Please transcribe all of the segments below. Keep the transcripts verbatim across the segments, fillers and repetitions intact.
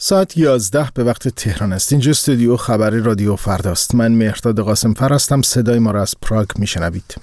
ساعت یازده به وقت تهران است. اینجا استودیو خبری رادیو فرداست. من مهرداد قاسمفر هستم. صدای ما را از پراگ میشنوید.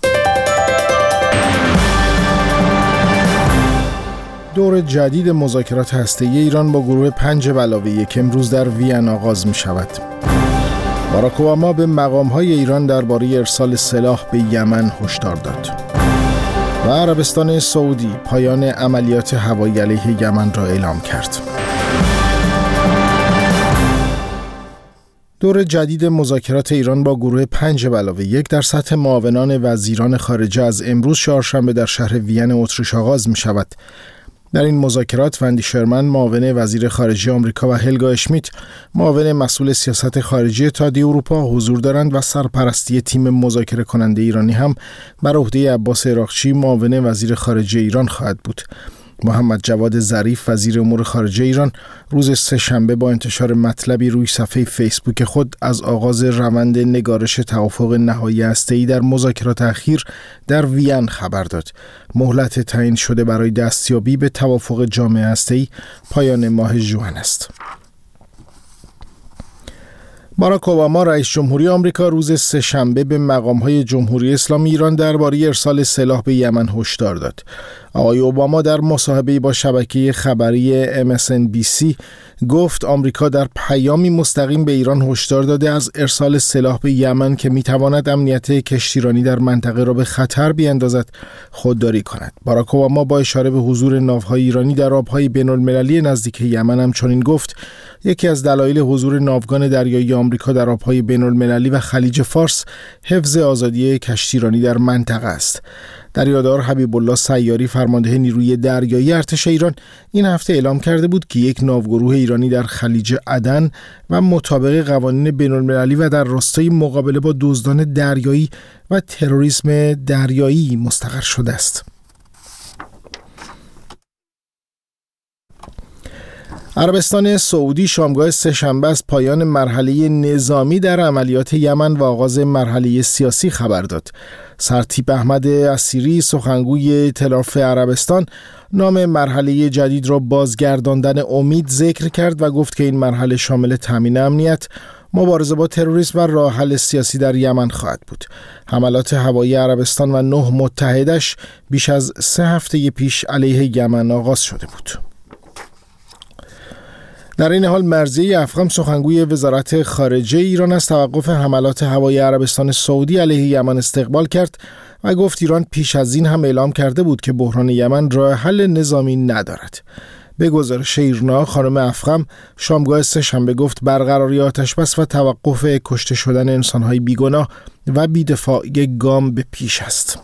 دور جدید مذاکرات هسته‌ای ایران با گروه پنج به علاوه یک امروز در وین آغاز می شود. باراک اوباما به مقام‌های ایران درباره ارسال سلاح به یمن هشدار داد. و عربستان سعودی پایان عملیات هوایی علیه یمن را اعلام کرد. دور جدید مذاکرات ایران با گروه پنج به علاوه یک در سطح معاونان وزیران خارجه از امروز چهارشنبه در شهر وین اتریش آغاز می شود. در این مذاکرات وندی شرمن معاون وزیر خارجه آمریکا و هلگا اشمیت معاون مسئول سیاست خارجی اتحادیه اروپا حضور دارند و سرپرستی تیم مذاکره کننده ایرانی هم بر عهده عباس عراقچی معاون وزیر خارجه ایران خواهد بود. محمد جواد ظریف وزیر امور خارجه ایران روز سه‌شنبه با انتشار مطلبی روی صفحه فیسبوک خود از آغاز روند نگارش توافق نهایی هسته‌ای در مذاکرات اخیر در وین خبر داد. مهلت تعیین شده برای دستیابی به توافق جامع هسته‌ای پایان ماه ژوئن است. باراک اوباما رئیس جمهوری آمریکا روز سه‌شنبه به مقام‌های جمهوری اسلامی ایران درباره ارسال سلاح به یمن هشدار داد. آقای اوباما در مصاحبه‌ای با شبکه خبری ام اس ان بی سی گفت آمریکا در پیامی مستقیم به ایران هشدار داده از ارسال سلاح به یمن که می‌تواند امنیت کشتیرانی در منطقه را به خطر بیاندازد خودداری کند. باراک اوباما با اشاره به حضور ناوهای ایرانی در آب‌های بین‌المللی نزدیک یمن همچنین گفت یکی از دلایل حضور ناوگان دریایی آمریکا در آب‌های بین‌المللی و خلیج فارس حفظ آزادی کشتیرانی در منطقه است. دریادار حبیب الله سیاری فرمانده نیروی دریایی ارتش ایران این هفته اعلام کرده بود که یک ناوگروه ایرانی در خلیج عدن و مطابق قوانین بین‌المللی و در راستای مقابله با دزدان دریایی و تروریسم دریایی مستقر شده است. عربستان سعودی شامگاه سه‌شنبه از پایان مرحله نظامی در عملیات یمن و آغاز مرحله سیاسی خبر داد. سرتیپ احمد اسیری سخنگوی تلاف عربستان نام مرحله جدید را بازگرداندن امید ذکر کرد و گفت که این مرحله شامل تامین امنیت، مبارزه با تروریسم و راه حل سیاسی در یمن خواهد بود. حملات هوایی عربستان و نه متحدش بیش از سه هفته پیش علیه یمن آغاز شده بود. در این حال مرضیه افغان سخنگوی وزارت خارجه ایران از توقف حملات هوایی عربستان سعودی علیه یمن استقبال کرد و گفت ایران پیش از این هم اعلام کرده بود که بحران یمن راه حل نظامی ندارد. به گزارش ایرنا خانم افغان شامگاه سه‌شنبه گفت برقراری آتش‌بس و توقف کشته شدن انسان‌های بیگناه و بی‌دفاع یک گام به پیش است.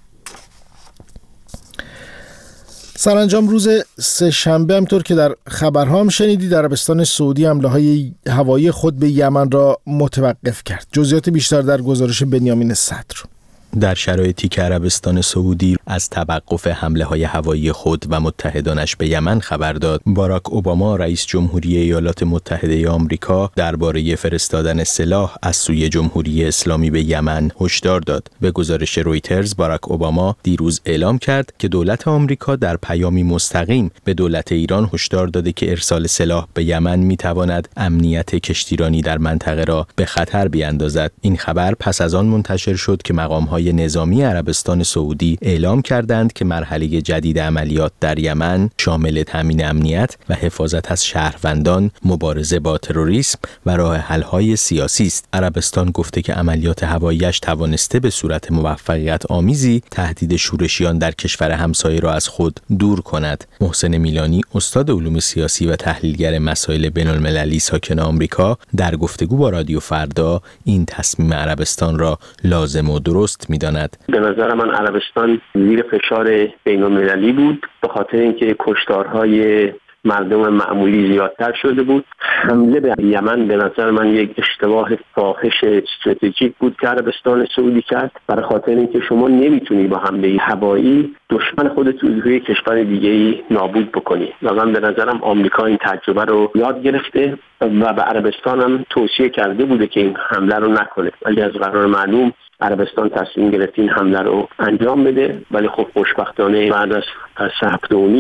سرانجام روز سه‌شنبه همطور که در خبرها هم شنیدید عربستان سعودی حمله‌های هوایی خود به یمن را متوقف کرد. جزئیات بیشتر در گزارش بنیامین صدر. در شرایطی که عربستان سعودی از توقف حمله‌های هوایی خود و متحدانش به یمن خبر داد، باراک اوباما رئیس جمهوری ایالات متحده آمریکا درباره فرستادن سلاح از سوی جمهوری اسلامی به یمن هشدار داد. به گزارش رویترز باراک اوباما دیروز اعلام کرد که دولت آمریکا در پیامی مستقیم به دولت ایران هشدار داده که ارسال سلاح به یمن می‌تواند امنیت کشتیرانی در منطقه را به خطر بیاندازد. این خبر پس از آن منتشر شد که مقام‌های نظامی عربستان سعودی اعلام کردند که مرحله جدید عملیات در یمن شامل تامین امنیت و حفاظت از شهروندان، مبارزه با تروریسم و راه حل‌های سیاسی است. عربستان گفته که عملیات هوایی‌اش توانسته به صورت موفقیت آمیزی تهدید شورشیان در کشور همسایه را از خود دور کند. محسن میلانی استاد علوم سیاسی و تحلیلگر مسائل بین‌المللی ساکن آمریکا در گفتگو با رادیو فردا این تصمیم عربستان را لازم و درست می‌داند. به نظر من عربستان زیر فشار بین‌المللی بود به خاطر اینکه کشتارهای مردم معمولی زیادتر شده بود. حمله به یمن به نظر من یک اشتباه فاحش استراتژیک بود که عربستان سعودی کرد، برای خاطر اینکه شما نمیتونی با حمله هوایی دشمن خودت رو توی کشور دیگه‌ای نابود بکنی. و من به نظرم آمریکا این تجربه رو یاد گرفته و به عربستان هم توصیه کرده بوده که این حمله رو نکنه، ولی از قرار معلوم عربستان تصمیم گرفت این حمله رو انجام بده. ولی خب خوشبختانه بعد از سه هفته و نیم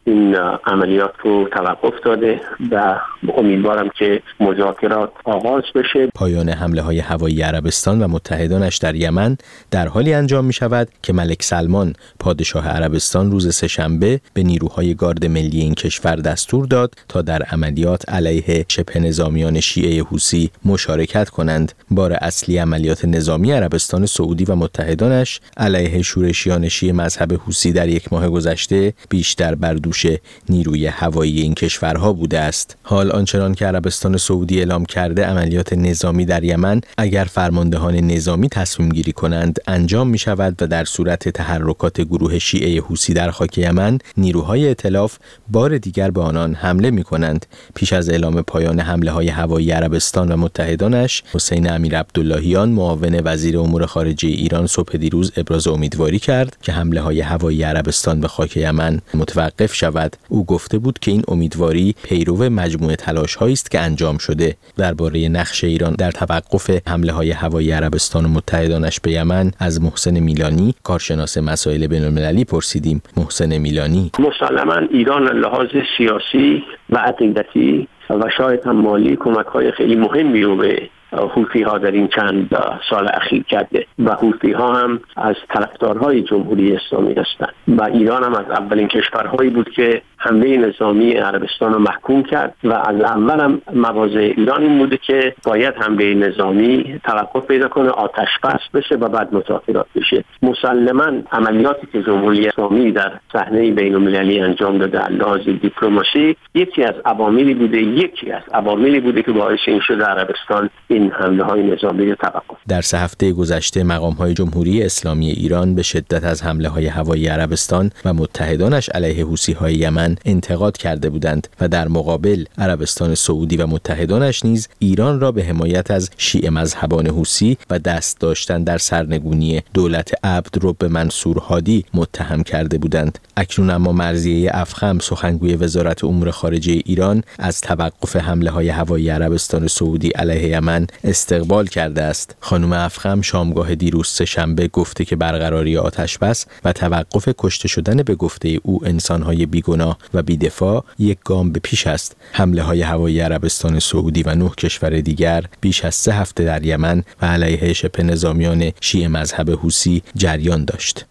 این عملیات رو توقف داده و امیدوارم که مذاکرات آغاز بشه. پایان حمله های هوایی عربستان و متحدانش در یمن در حالی انجام می شود که ملک سلمان پادشاه عربستان روز سه‌شنبه به نیروهای گارد ملی این کشور دستور داد تا در عملیات علیه شبه نظامیان شیعه حوثی مشارکت کنند. بار اصلی عملیات نظامی عربستان سعودی و متحدانش علیه شورشیان شیعه مذهب حوثی در یک ماه گذشته بیشتر بر دوش نیروی هوایی این کشورها بوده است. حال آنچنان که عربستان سعودی اعلام کرده عملیات نظامی در یمن اگر فرماندهان نظامی تصمیم گیری کنند انجام می شود و در صورت تحرکات گروه شیعه حوثی در خاک یمن نیروهای ائتلاف بار دیگر به آنان حمله می کنند. پیش از اعلام پایان حمله های هوایی عربستان و متحدانش، حسین امیرعبداللهیان معاون وزیر امور خارجه ایران صبح دیروز ابراز امیدواری کرد که حمله های هوایی عربستان به خاک یمن متوقف شود. او گفته بود که این امیدواری پیرو مجموعه تلاش‌هایی است که انجام شده. درباره نقش ایران در توقف حمله های هوایی عربستان و متحدانش به یمن از محسن میلانی، کارشناس مسائل بین‌المللی پرسیدیم. محسن میلانی: مسلماً ایران لحاظ سیاسی و عقیدتی و شاید هم مالی کمک‌های خیلی مهمی رو به حوثی ها در این چند سال اخیر کرده و حوثی ها هم از طرفدارهای جمهوری اسلامی هستند و ایران هم از اولین کشورهایی بود که حمله نظامی عربستان رو محکوم کرد و از اول هم مواضع ایران این بوده که باید حمله نظامی توقف پیدا کنه، آتش بس بشه و بعد مذاکرات بشه. مسلماً عملیاتی که جمهوری اسلامی در صحنه بین‌المللی انجام داده از لحاظ دیپلماسی یکی از عواملی بوده یکی از عواملی بوده که باعث این شده عربستان این حمله های نظامی رو توقف. در سه هفته گذشته مقام های جمهوری اسلامی ایران به شدت از حمله های هوایی عربستان و متحدانش علیه حوثی های یمن انتقاد کرده بودند و در مقابل عربستان سعودی و متحدانش نیز ایران را به حمایت از شیعه مذهبان حوثی و دست داشتن در سرنگونی دولت عبدالرب منصور هادی متهم کرده بودند. اکنون اما مرضیه افخم، سخنگوی وزارت امور خارجه ایران، از توقف حمله های هوایی عربستان سعودی علیه یمن استقبال کرده است. خانم افخم شامگاه دیروز سه‌شنبه گفته که برقراری آتش بس و توقف کشته شدن به گفته او انسان‌های بیگناه و بی‌دفاع یک گام به پیش است. حمله های هوایی عربستان سعودی و نه کشور دیگر بیش از سه هفته در یمن و علیه شبه نظامیان شیعه مذهب حوثی جریان داشت.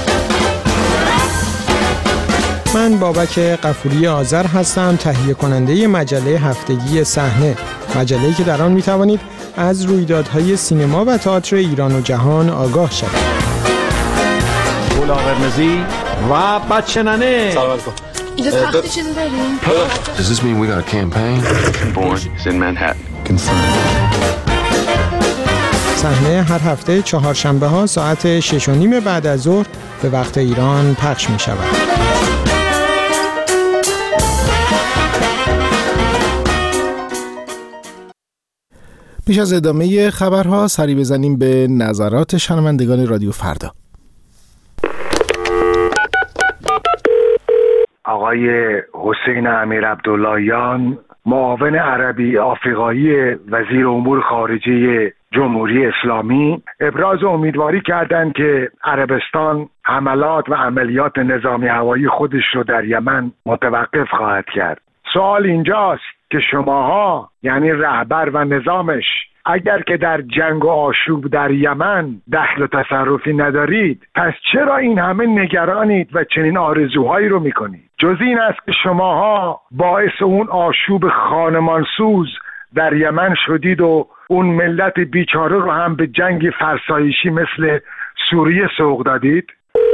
من بابک غفوری آذر هستم، تهیه کننده مجله هفتگی صحنه، مجله‌ای که در آن می‌توانید از رویدادهای سینما و تئاتر ایران و جهان آگاه شوید. گلا قرمزی و بچه ننه. سلام علیکم. اینجا تخت چیزی داریم؟ Does this mean we got a campaign? Born is in Manhattan. Confirmed. صحنه هر هفته چهارشنبه ها ساعت شش و نیم بعد از ظهر به وقت ایران پخش می شود. پیش از ادامه خبرها سری بزنیم به نظرات شنوندگان رادیو فردا. آقای حسین امیرعبداللهیان، معاون عربی آفریقایی وزیر امور خارجه جمهوری اسلامی، ابراز امیدواری کردند که عربستان حملات و عملیات نظامی هوایی خودش رو در یمن متوقف خواهد کرد. سوال اینجاست که شماها، یعنی رهبر و نظامش، اگر که در جنگ و آشوب در یمن دخل و تصرفی ندارید، پس چرا این همه نگرانید و چنین آرزوهایی رو میکنید؟ جز این است که شماها باعث اون آشوب خانمانسوز در یمن شدید و اون ملت بیچاره رو هم به جنگ فرسایشی مثل سوریه سوق دادید.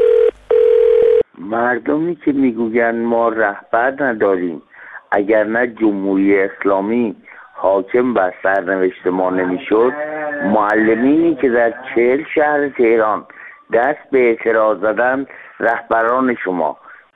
مردمی که میگوین ما رهبر نداریم، اگر نه جمهوری اسلامی حاکم بر سرنوشت ما نمیشد، معلمینی که در چهل شهر تهران دست به اعتراض زدن رهبران شما.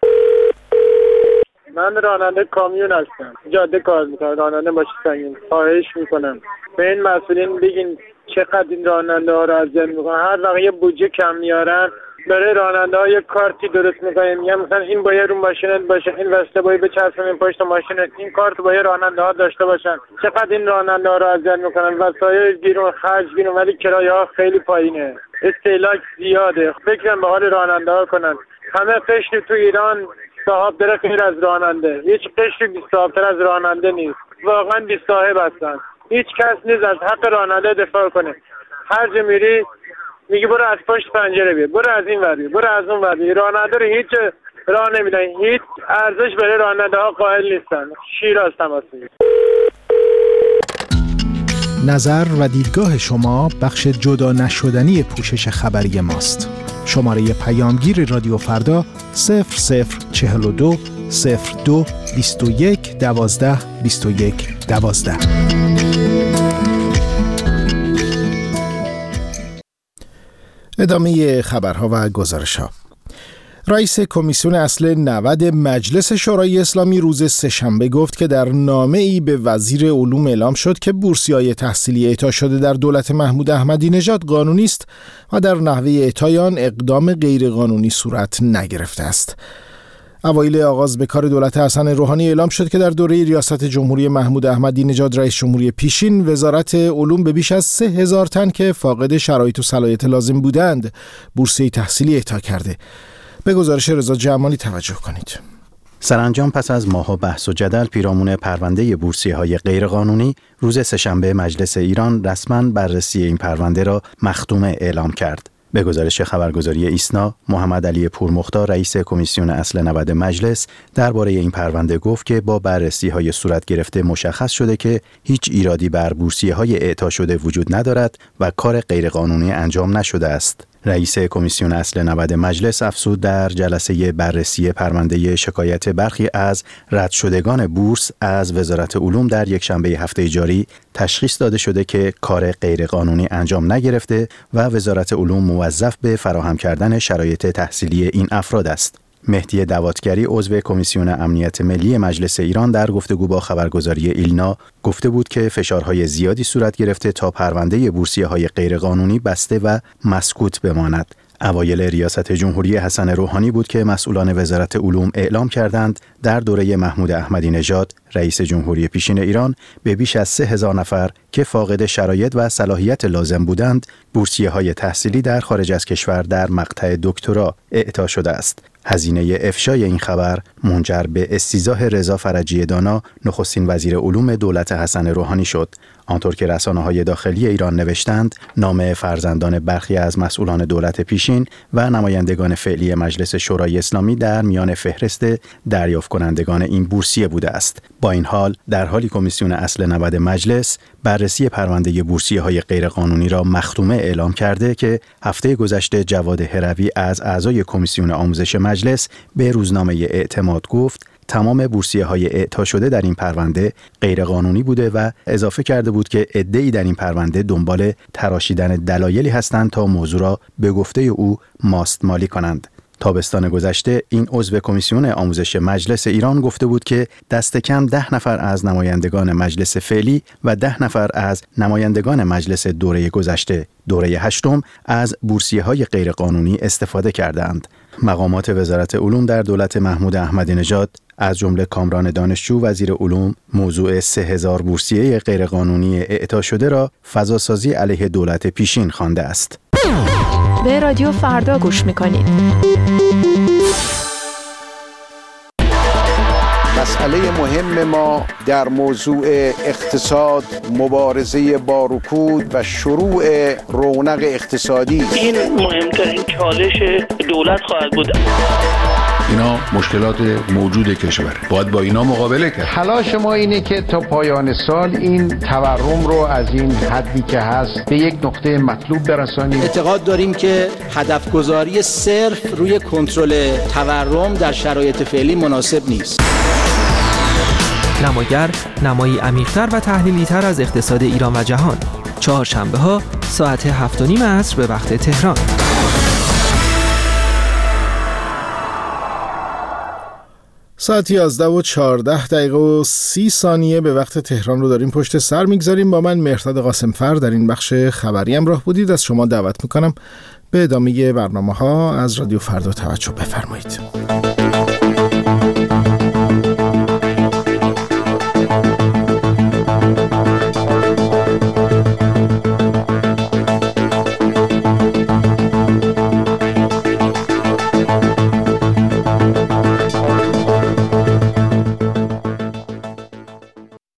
من راننده کامیون هستم، جاده کار میکنم، راننده ماشین سنگین. خواهش میکنم به این مسئولین بگین چقدر این راننده ها رو اذیت میکنن. هر وقت یه بودجه کم میارن برای راننده ها یه کارتی درست میکنن، میگن مثلا این باید رو ماشینت باشه، این وصله باید بچسبونین پشت ماشینت، این کارت باید راننده ها داشته باشن. چقدر این راننده ها رو اذیت میکنن. وسایل گیرون، خرج گیرون، ولی کرایه ها خیلی پایینه، استهلاک زیاده. فکرم به حال راننده ها کنن. همه قشر تو ایران صاحب داره غیر از راننده. هیچ قشری بی صاحب‌تر از راننده نیست. واقعا بی صاحب هستن. هیچ کس نیست از حق راننده دفاع کنه. هر جا میری میگه برو از پشت پنجره بیا، برو از این ور بیا، برو از اون ور بیا. راننده رو هیچ راه نمیدن، هیچ ارزش برای راننده ها قائل نیستن. شیراز تماس میگیرم. نظر و دیدگاه شما بخش جدا نشدنی پوشش خبری ماست. شماره پیامگیر رادیو فردا صفر صفر چهل و دو صفر دو بیست و یک دوازده بیست و یک دوازده. ادامه خبرها و گزارش‌ها. رئیس کمیسیون اصل نود مجلس شورای اسلامی روز سه‌شنبه گفت که در نامه‌ای به وزیر علوم اعلام شد که بورسیه‌های تحصیلی اعطا شده در دولت محمود احمدی نژاد قانونی است و در نحوه اعطای آن اقدام غیرقانونی صورت نگرفته است. اوایل آغاز به کار دولت حسن روحانی اعلام شد که در دوره ریاست جمهوری محمود احمدی نژاد رئیس جمهوری پیشین وزارت علوم به بیش از سه هزار تن که فاقد شرایط و صلاحیت لازم بودند بورسیه تحصیلی اعطا کرده. به گزارش رضا جمالی توجه کنید. سرانجام پس از ماه‌ها بحث و جدل پیرامون پرونده بورسیه‌های غیرقانونی، روز سه‌شنبه مجلس ایران رسما بررسی این پرونده را مختومه اعلام کرد. به گزارش خبرگزاری ایسنا، محمد علی پورمختار رئیس کمیسیون اصل نود مجلس درباره این پرونده گفت که با بررسی‌های صورت گرفته مشخص شده که هیچ ایرادی بر بورسیه‌های اعطا شده وجود ندارد و کار غیرقانونی انجام نشده است. رئیس کمیسیون اصل نود مجلس افزود در جلسه بررسی پرونده شکایت برخی از رد شدگان بورس از وزارت علوم در یک شنبه هفته جاری تشخیص داده شده که کار غیرقانونی انجام نگرفته و وزارت علوم موظف به فراهم کردن شرایط تحصیلی این افراد است. مهدی دواتگری عضو کمیسیون امنیت ملی مجلس ایران در گفتگو با خبرگزاری ایلنا گفته بود که فشارهای زیادی صورت گرفته تا پرونده بورسیه‌های غیرقانونی بسته و مسکوت بماند. اوایل ریاست جمهوری حسن روحانی بود که مسئولان وزارت علوم اعلام کردند در دوره محمود احمدی نژاد رئیس جمهوری پیشین ایران به بیش از سه هزار نفر که فاقد شرایط و صلاحیت لازم بودند بورسیه‌های تحصیلی در خارج از کشور در مقطع دکترا اعطا شده است. هزینه افشای این خبر منجر به استیضاح رضا فرجی دانا نخستین وزیر علوم دولت حسن روحانی شد. آنطور که رسانه‌های داخلی ایران نوشتند، نام فرزندان برخی از مسئولان دولت پیشین و نمایندگان فعلی مجلس شورای اسلامی در میان فهرست دریافت کنندگان این بورسیه بوده است. با این حال، در حالی کمیسیون اصل نود مجلس بررسی پرونده بورسیه‌های غیرقانونی را مختومه اعلام کرده که هفته گذشته جواد هروی از اعضای کمیسیون آموزش مجلس به روزنامه اعتماد گفت تمام بورسیه‌های اعطا شده در این پرونده غیرقانونی بوده و اضافه کرده بود که عده‌ای در این پرونده دنبال تراشیدن دلایلی هستند تا موضوع را به گفته او ماستمالی کنند. تابستان گذشته این عضو کمیسیون آموزش مجلس ایران گفته بود که دست کم ده نفر از نمایندگان مجلس فعلی و ده نفر از نمایندگان مجلس دوره گذشته دوره هشتم از بورسیه‌های غیرقانونی استفاده کردند. مقامات وزارت علوم در دولت محمود احمدی نژاد از جمله کامران دانشجو وزیر علوم موضوع سه هزار بورسیه غیرقانونی اعطا شده را فضاسازی علیه دولت پیشین خوانده است. به رادیو فردا گوش میکنید. مسئله مهم ما در موضوع اقتصاد، مبارزه با رکود و شروع رونق اقتصادی. این مهمترین چالش دولت خواهد بود. اینا مشکلات موجود کشور، باید با اینا مقابله کرد. تلاش ما اینه که تا پایان سال این تورم رو از این حدی که هست به یک نقطه مطلوب برسانیم. اعتقاد داریم که هدف گذاری صرف روی کنترل تورم در شرایط فعلی مناسب نیست. نماگر نمایی عمیق‌تر و تحلیلی‌تر از اقتصاد ایران و جهان. چهارشنبه ها ساعت هفت و نیم عصر به وقت تهران. ساعت یازده و چهارده دقیقه و سی ثانیه به وقت تهران رو داریم پشت سر میگذاریم. با من مهرداد قاسمفر در این بخش خبری همراه بودید. از شما دعوت میکنم به ادامه برنامه ها از رادیو فردا توجه بفرمایید.